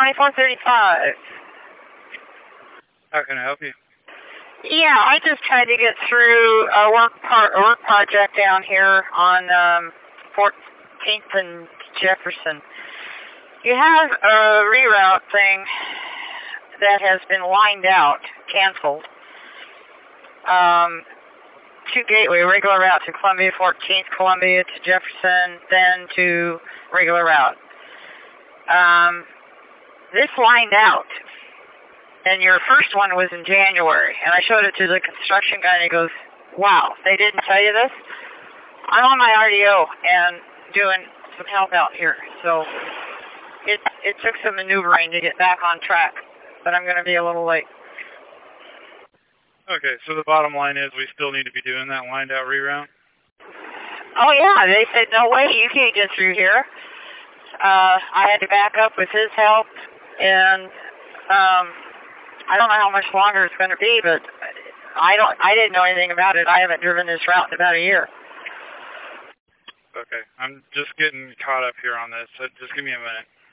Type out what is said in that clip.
2435. How can I help you? Yeah, I just tried to get through a work project down here on 14th and Jefferson. You have a reroute thing that has been lined out, canceled. To Gateway, regular route to Columbia 14th, Columbia to Jefferson, then to regular route. This lined out. And your first one was in January, and I showed it to the construction guy, and he goes, wow, they didn't tell you this? I'm on my RDO and doing some help out here, so it took some maneuvering to get back on track, but I'm going to be a little late. Okay, so the bottom line is we still need to be doing that lined out reroute? Oh, yeah, they said, no way, you can't get through here. I had to back up with his help, and I don't know how much longer it's going to be, but I didn't know anything about it. I haven't driven this route in about a year. Okay, I'm just getting caught up here on this, so just give me a minute.